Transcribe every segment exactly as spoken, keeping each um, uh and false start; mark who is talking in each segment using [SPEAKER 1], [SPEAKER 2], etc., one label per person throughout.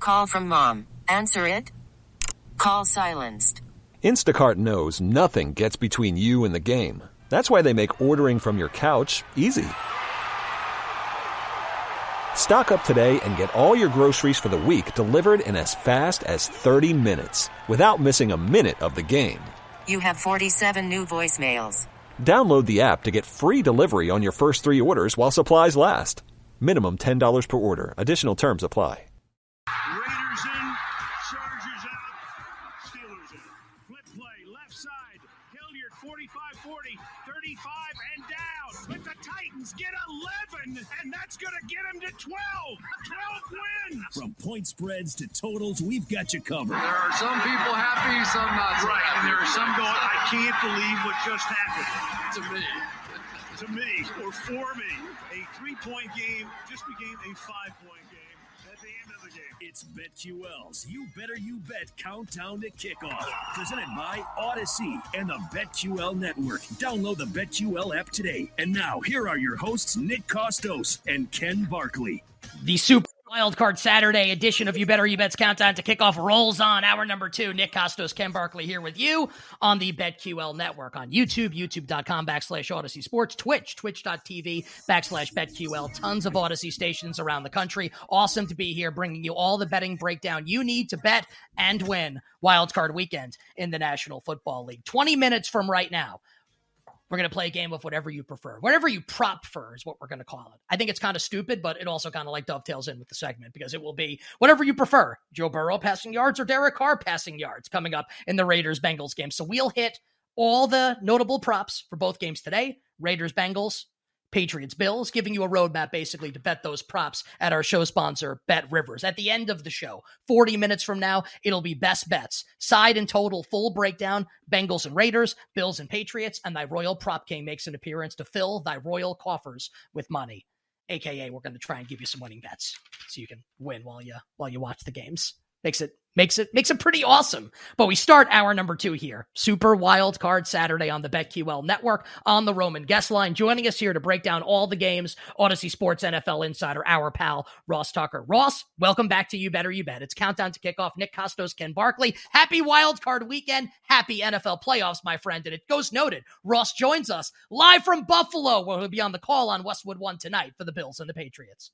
[SPEAKER 1] Call from mom. Answer it. Call silenced.
[SPEAKER 2] Instacart knows nothing gets between you and the game. That's why they make ordering from your couch easy. Stock up today and get all your groceries for the week delivered in as fast as thirty minutes without missing a minute of the game.
[SPEAKER 1] You have forty-seven new voicemails.
[SPEAKER 2] Download the app to get free delivery on your first three orders while supplies last. Minimum ten dollars per order. Additional terms apply.
[SPEAKER 3] Raiders in, Chargers out, Steelers in. Flip play, left side, Hilliard, forty-five forty, thirty-five and down. But the Titans get eleven, and that's going to get them to twelve. twelve wins.
[SPEAKER 4] From point spreads to totals, we've got you covered.
[SPEAKER 5] There are some people happy, some not so
[SPEAKER 3] Right,
[SPEAKER 5] happy.
[SPEAKER 3] and there are some going, I can't believe what just happened.
[SPEAKER 5] To me.
[SPEAKER 3] To me, or for me, a three-point game just became a five-point game at the end of the game.
[SPEAKER 4] It's BetQL's You Better You Bet Countdown to Kickoff. Presented by Odyssey and the BetQL Network. Download the BetQL app today. And now, here are your hosts, Nick Kostos and Ken Barkley.
[SPEAKER 6] The Super Wildcard Saturday edition of You Better You Bet's Countdown to Kickoff rolls on. Hour number two. Nick Kostos, Ken Barkley here with you on the BetQL Network on YouTube, youtube.com backslash Odyssey Sports, Twitch, twitch.tv backslash BetQL. Tons of Odyssey stations around the country. Awesome to be here bringing you all the betting breakdown you need to bet and win Wildcard Weekend in the National Football League. twenty minutes from right now, we're going to play a game of whatever you prefer. Whatever you prop for is what we're going to call it. I think it's kind of stupid, but it also kind of like dovetails in with the segment because it will be whatever you prefer. Joe Burrow passing yards or Derek Carr passing yards coming up in the Raiders-Bengals game. So we'll hit all the notable props for both games today. Raiders-Bengals, Patriots-Bills, giving you a roadmap basically to bet those props at our show sponsor, Bet Rivers. At the end of the show, forty minutes from now, it'll be best bets, side and total, full breakdown, Bengals and Raiders, Bills and Patriots, and thy Royal Prop King makes an appearance to fill thy royal coffers with money. A K A we're going to try and give you some winning bets so you can win while you while you watch the games. Makes it Makes it makes it pretty awesome. But we start hour number two here. Super Wild Card Saturday on the BetQL Network on the Roman guest line. Joining us here to break down all the games, Odyssey Sports N F L Insider, our pal, Ross Tucker. Ross, welcome back to You Better You Bet. It's Countdown to Kickoff. Nick Kostos, Ken Barkley. Happy Wild Card Weekend. Happy N F L playoffs, my friend. And it goes noted, Ross joins us live from Buffalo, where he'll be on the call on Westwood One tonight for the Bills and the Patriots.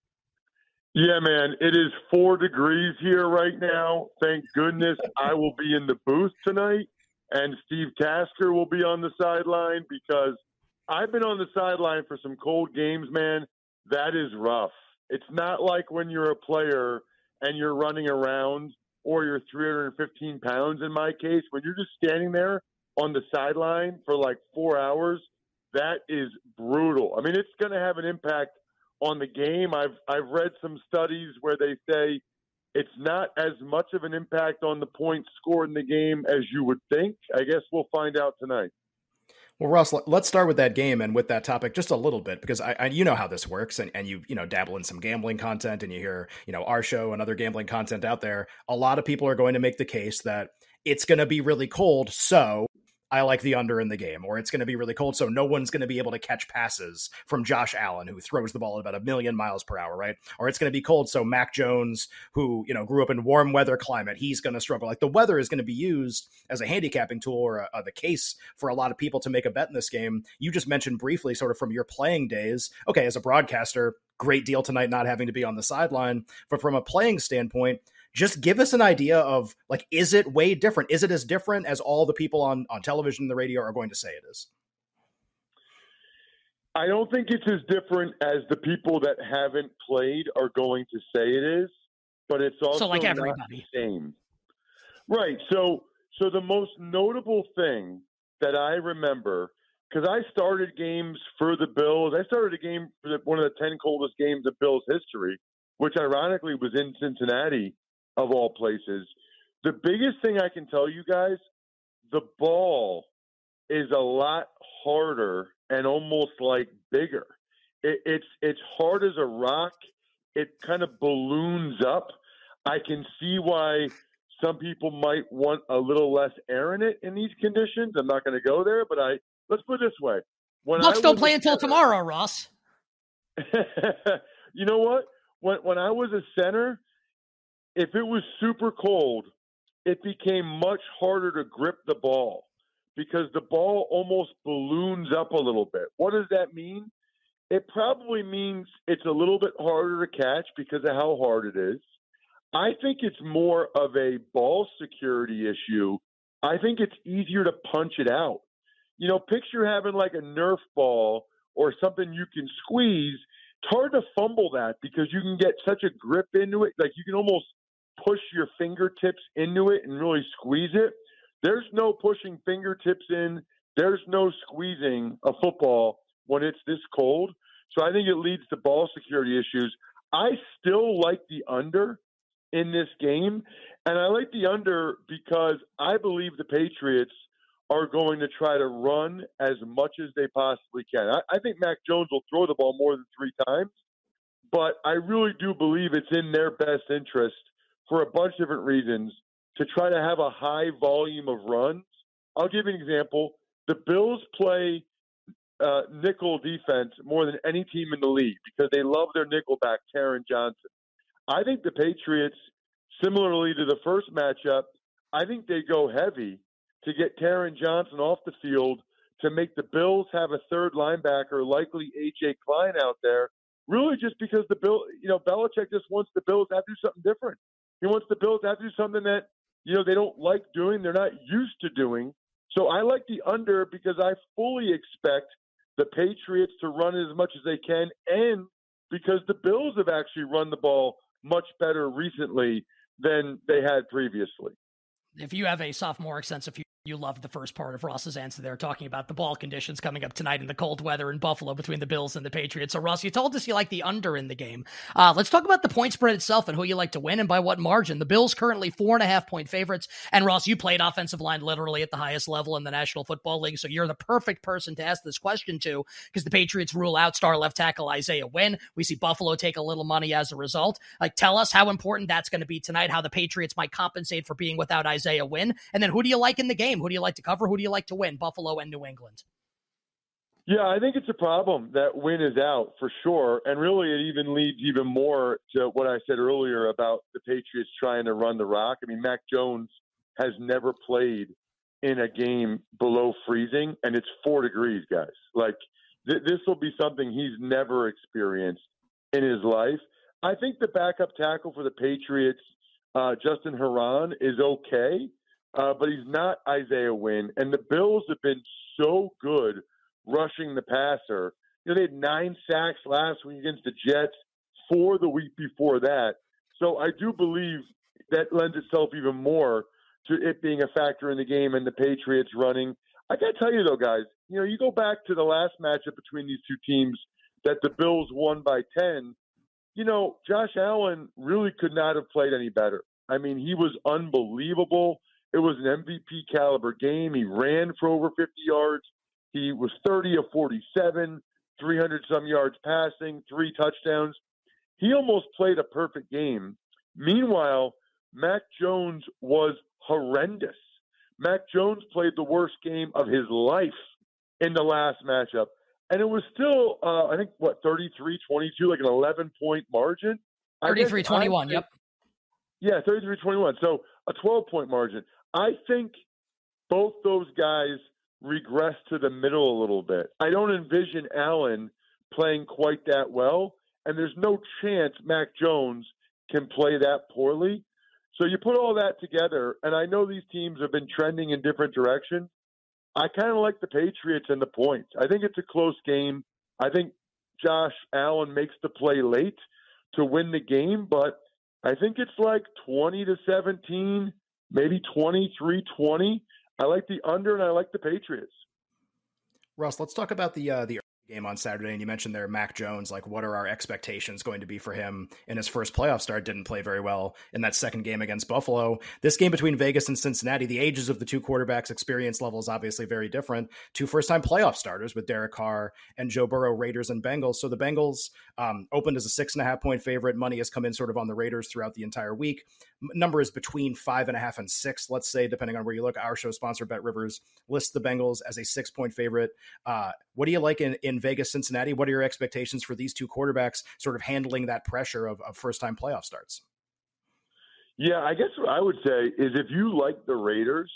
[SPEAKER 7] Yeah, man, it is four degrees here right now. Thank goodness I will be in the booth tonight, and Steve Tasker will be on the sideline because I've been on the sideline for some cold games, man. That is rough. It's not like when you're a player and you're running around or you're three hundred fifteen pounds in my case. When you're just standing there on the sideline for like four hours, that is brutal. I mean, it's going to have an impact on the game. I've I've read some studies where they say it's not as much of an impact on the points scored in the game as you would think. I guess we'll find out tonight.
[SPEAKER 8] Well, Ross, let's start with that game and with that topic just a little bit, because I, I you know how this works, and, and you you know dabble in some gambling content, and you hear you know our show and other gambling content out there. A lot of people are going to make the case that it's going to be really cold, so I like the under in the game, or it's going to be really cold, so no one's going to be able to catch passes from Josh Allen, who throws the ball at about a million miles per hour, right? Or it's going to be cold, so Mac Jones, who, you know, grew up in warm weather climate, he's going to struggle. Like, the weather is going to be used as a handicapping tool or a, a, the case for a lot of people to make a bet in this game. You just mentioned briefly, sort of from your playing days, okay, as a broadcaster, great deal tonight not having to be on the sideline, but from a playing standpoint, just give us an idea of, like, is it way different? Is it as different as all the people on, on television and the radio are going to say it is?
[SPEAKER 7] I don't think it's as different as the people that haven't played are going to say it is, but it's also
[SPEAKER 6] so like
[SPEAKER 7] not
[SPEAKER 6] everybody.
[SPEAKER 7] the same. Right. So, so the most notable thing that I remember, because I started games for the Bills, I started a game for the, one of the ten coldest games of Bills history, which ironically was in Cincinnati, of all places. The biggest thing I can tell you guys, the ball is a lot harder and almost like bigger. It, it's it's hard as a rock. It kind of balloons up. I can see why some people might want a little less air in it in these conditions. I'm not going to go there, but I let's put it this way. When
[SPEAKER 6] Bucks
[SPEAKER 7] I
[SPEAKER 6] don't play
[SPEAKER 7] a
[SPEAKER 6] until
[SPEAKER 7] center,
[SPEAKER 6] tomorrow, Ross.
[SPEAKER 7] You know what? When when I was a center, if it was super cold, it became much harder to grip the ball because the ball almost balloons up a little bit. What does that mean? It probably means it's a little bit harder to catch because of how hard it is. I think it's more of a ball security issue. I think it's easier to punch it out. You know, picture having like a Nerf ball or something you can squeeze. It's hard to fumble that because you can get such a grip into it. Like you can almost push your fingertips into it and really squeeze it. There's no pushing fingertips in. There's no squeezing a football when it's this cold. So I think it leads to ball security issues. I still like the under in this game. And I like the under because I believe the Patriots are going to try to run as much as they possibly can. I, I think Mac Jones will throw the ball more than three times, but I really do believe it's in their best interest for a bunch of different reasons to try to have a high volume of runs. I'll give you an example. The Bills play uh, nickel defense more than any team in the league because they love their nickel back, Taron Johnson. I think the Patriots, similarly to the first matchup, I think they go heavy to get Taron Johnson off the field to make the Bills have a third linebacker, likely A J Klein out there, really just because the Bill, you know, Belichick just wants the Bills to have to do something different. He wants the Bills to have to do something that, you know, they don't like doing, they're not used to doing. So I like the under because I fully expect the Patriots to run as much as they can, and because the Bills have actually run the ball much better recently than they had previously.
[SPEAKER 6] If you have a sophomoric sense of humor, you loved the first part of Ross's answer there, talking about the ball conditions coming up tonight in the cold weather in Buffalo between the Bills and the Patriots. So, Ross, you told us you like the under in the game. Uh, let's talk about the point spread itself and who you like to win and by what margin. The Bills currently four and a half point favorites. And, Ross, you played offensive line literally at the highest level in the National Football League, so you're the perfect person to ask this question to because the Patriots rule out star left tackle Isaiah Wynn. We see Buffalo take a little money as a result. Like, tell us how important that's going to be tonight, how the Patriots might compensate for being without Isaiah Wynn. And then who do you like in the game? Who do you like to cover? Who do you like to win, Buffalo and New England?
[SPEAKER 7] Yeah, I think it's a problem that Wynn is out for sure. And really it even leads even more to what I said earlier about the Patriots trying to run the rock. I mean, Mac Jones has never played in a game below freezing, and it's four degrees, guys. Like, th- this will be something he's never experienced in his life. I think the backup tackle for the Patriots, uh, Justin Herron, is okay. Uh, but he's not Isaiah Wynn. And the Bills have been so good rushing the passer. You know, they had nine sacks last week against the Jets, four the week before that. So I do believe that lends itself even more to it being a factor in the game and the Patriots running. I got to tell you, though, guys, you know, you go back to the last matchup between these two teams that the Bills won by ten. You know, Josh Allen really could not have played any better. I mean, he was unbelievable. It was an M V P caliber game. He ran for over fifty yards. He was thirty of forty-seven, three hundred some yards passing, three touchdowns. He almost played a perfect game. Meanwhile, Mac Jones was horrendous. Mac Jones played the worst game of his life in the last matchup. And it was still, uh, I think, what, thirty-three twenty-two, like an eleven-point margin?
[SPEAKER 6] thirty-three twenty-one, yep.
[SPEAKER 7] Yeah, thirty-three twenty-one. So a twelve-point margin. I think both those guys regress to the middle a little bit. I don't envision Allen playing quite that well, and there's no chance Mac Jones can play that poorly. So you put all that together, and I know these teams have been trending in different directions. I kind of like the Patriots and the points. I think it's a close game. I think Josh Allen makes the play late to win the game, but I think it's like twenty to seventeen, maybe twenty-three twenty. I like the under, and I like the Patriots.
[SPEAKER 8] Russ, let's talk about the uh, the game on Saturday. And you mentioned there Mac Jones. Like, what are our expectations going to be for him in his first playoff start? Didn't play very well in that second game against Buffalo. This game between Vegas and Cincinnati, the ages of the two quarterbacks' experience level is obviously very different. Two first-time playoff starters with Derek Carr and Joe Burrow, Raiders and Bengals. So the Bengals um, opened as a six and a half point favorite. Money has come in sort of on the Raiders throughout the entire week. Number is between five and a half and six, let's say, depending on where you look. Our show sponsor, Bet Rivers, lists the Bengals as a six point favorite. Uh, what do you like in, in Vegas, Cincinnati? What are your expectations for these two quarterbacks sort of handling that pressure of, of first time playoff starts?
[SPEAKER 7] Yeah, I guess what I would say is if you like the Raiders,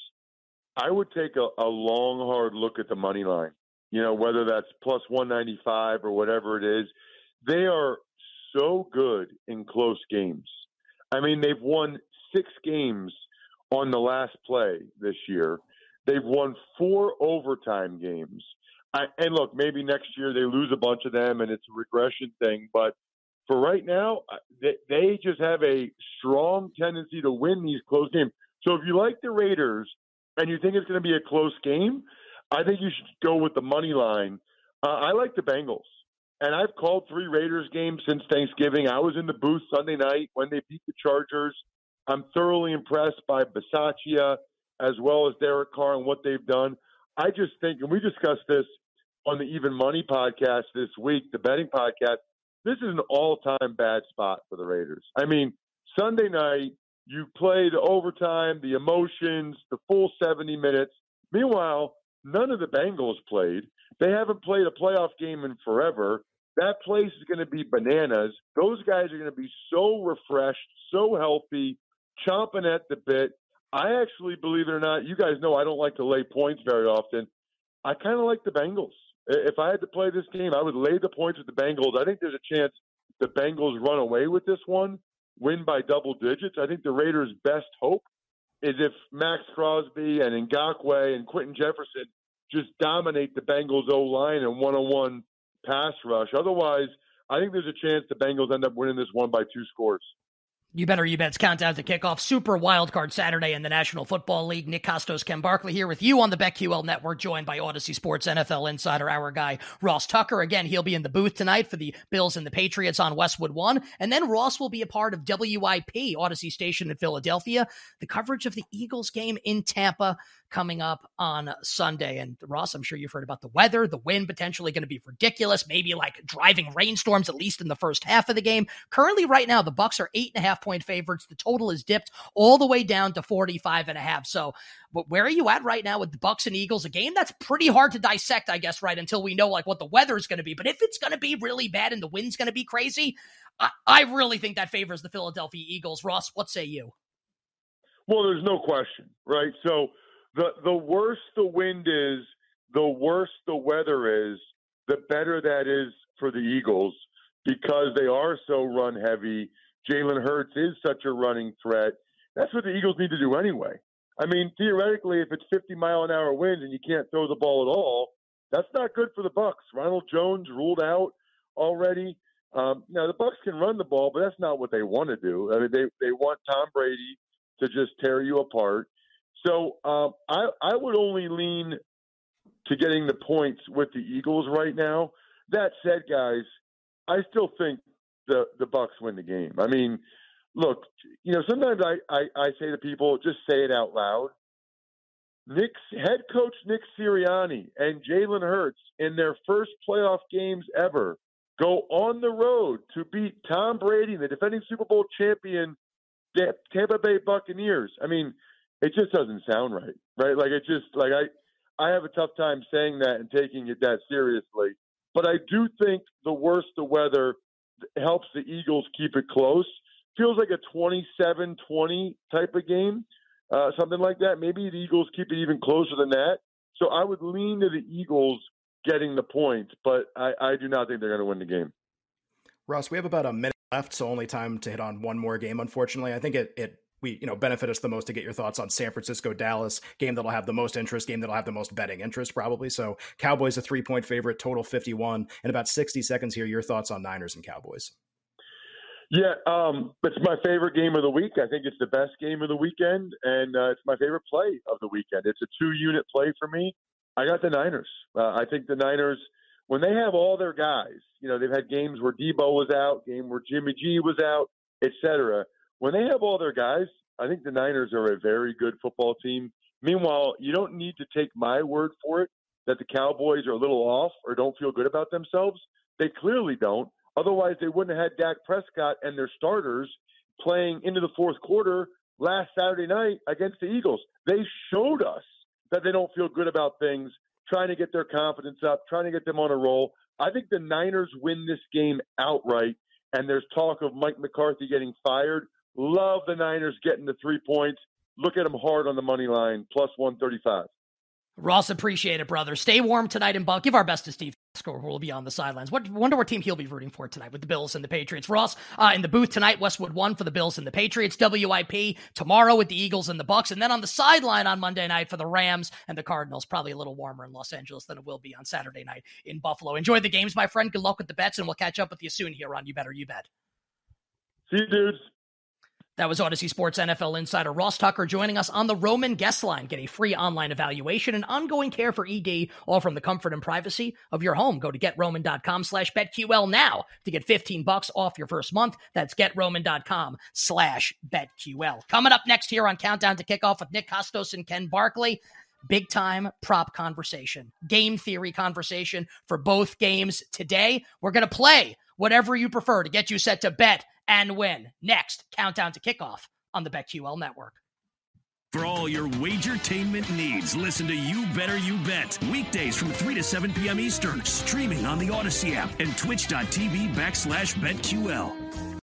[SPEAKER 7] I would take a, a long, hard look at the money line. You know, whether that's plus one ninety-five or whatever it is. They are so good in close games. I mean, they've won six games on the last play this year. They've won four overtime games. I, and look, maybe next year they lose a bunch of them and it's a regression thing. But for right now, they, they just have a strong tendency to win these close games. So if you like the Raiders and you think it's going to be a close game, I think you should go with the money line. Uh, I like the Bengals. And I've called three Raiders games since Thanksgiving. I was in the booth Sunday night when they beat the Chargers. I'm thoroughly impressed by Bisaccia as well as Derek Carr and what they've done. I just think, and we discussed this on the Even Money podcast this week, the betting podcast, this is an all-time bad spot for the Raiders. I mean, Sunday night, you play the overtime, the emotions, the full seventy minutes. Meanwhile, none of the Bengals played. They haven't played a playoff game in forever. That place is going to be bananas. Those guys are going to be so refreshed, so healthy, chomping at the bit. I actually, believe it or not, you guys know I don't like to lay points very often. I kind of like the Bengals. If I had to play this game, I would lay the points with the Bengals. I think there's a chance the Bengals run away with this one, win by double digits. I think the Raiders' best hope is if Max Crosby and Ngakoue and Quentin Jefferson just dominate the Bengals O-line and one-on-one pass rush. Otherwise, I think there's a chance the Bengals end up winning this one by two scores.
[SPEAKER 6] You better you bet's countdown to kickoff. Super wildcard Saturday in the National Football League. Nick Kostos, Ken Barkley here with you on the BetQL Network, joined by Odyssey Sports N F L insider, our guy Ross Tucker. Again, he'll be in the booth tonight for the Bills and the Patriots on Westwood One. And then Ross will be a part of W I P, Odyssey Station in Philadelphia, the coverage of the Eagles game in Tampa coming up on Sunday. And Ross, I'm sure you've heard about the weather, the wind potentially going to be ridiculous, maybe like driving rainstorms, at least in the first half of the game. Currently, right now, the Bucs are eight and a half point favorites. The total is dipped all the way down to forty-five and a half. So, but where are you at right now with the Bucs and Eagles? A game that's pretty hard to dissect, I guess, right, until we know like what the weather is going to be. But if it's going to be really bad and the wind's going to be crazy, I, I really think that favors the Philadelphia Eagles. Ross, what say you?
[SPEAKER 7] Well, there's no question, right? So the the worse the wind is, the worse the weather is, the better that is for the Eagles because they are so run heavy. Jalen Hurts is such a running threat. That's what the Eagles need to do anyway. I mean, theoretically, if it's fifty mile an hour winds and you can't throw the ball at all, that's not good for the Bucs. Ronald Jones ruled out already. Um, now the Bucs can run the ball, but that's not what they want to do. I mean, they they want Tom Brady to just tear you apart. So um, I I would only lean to getting the points with the Eagles right now. That said, guys, I still think the the Bucs win the game. I mean, look, you know, sometimes I, I, I say to people, just say it out loud. Nick's head coach Nick Sirianni and Jalen Hurts in their first playoff games ever go on the road to beat Tom Brady, the defending Super Bowl champion Tampa Bay Buccaneers. I mean, it just doesn't sound right, right? Like it just like I I have a tough time saying that and taking it that seriously. But I do think the worse the weather helps the Eagles keep it close. Feels like a twenty-seven twenty type of game, uh, something like that. Maybe the Eagles keep it even closer than that. So I would lean to the Eagles getting the points, but I, I do not think they're going to win the game.
[SPEAKER 8] Ross, we have about a minute left, so only time to hit on one more game, unfortunately. I think it, it we you know benefit us the most to get your thoughts on San Francisco Dallas, game that'll have the most interest, game that'll have the most betting interest probably. So Cowboys a three point favorite, total fifty-one. In about sixty seconds here, your thoughts on Niners and Cowboys.
[SPEAKER 7] Yeah, um, it's my favorite game of the week. I think it's the best game of the weekend, and uh, it's my favorite play of the weekend. It's a two-unit play for me. I got the Niners. Uh, I think the Niners, when they have all their guys, you know, they've had games where Debo was out, game where Jimmy G was out, et cetera. When they have all their guys, I think the Niners are a very good football team. Meanwhile, you don't need to take my word for it that the Cowboys are a little off or don't feel good about themselves. They clearly don't. Otherwise, they wouldn't have had Dak Prescott and their starters playing into the fourth quarter last Saturday night against the Eagles. They showed us that they don't feel good about things, trying to get their confidence up, trying to get them on a roll. I think the Niners win this game outright, and there's talk of Mike McCarthy getting fired. Love the Niners getting the three points. Look at them hard on the money line, plus one thirty-five.
[SPEAKER 6] Ross, appreciate it, brother. Stay warm tonight in Buck. Give our best to Steve Tasker, who will be on the sidelines. What wonder what team he'll be rooting for tonight with the Bills and the Patriots. Ross, uh, in the booth tonight, Westwood one for the Bills and the Patriots. W I P tomorrow with the Eagles and the Bucks, and then on the sideline on Monday night for the Rams and the Cardinals. Probably a little warmer in Los Angeles than it will be on Saturday night in Buffalo. Enjoy the games, my friend. Good luck with the bets, and we'll catch up with you soon here on You Better You Bet.
[SPEAKER 7] See you, dudes.
[SPEAKER 6] That was Odyssey Sports N F L insider Ross Tucker joining us on the Roman guest line. Get a free online evaluation and ongoing care for E D, all from the comfort and privacy of your home. Go to GetRoman.com slash BetQL now to get fifteen bucks off your first month. That's GetRoman.com slash BetQL. Coming up next here on Countdown to Kickoff with Nick Kostos and Ken Barkley, big time prop conversation, game theory conversation for both games today. We're going to play whatever you prefer to get you set to bet and win. Next, Countdown to Kickoff on the BetQL Network.
[SPEAKER 4] For all your wagertainment needs, listen to You Better You Bet. Weekdays from three to seven p.m. Eastern. Streaming on the Odyssey app and twitch.tv backslash BetQL.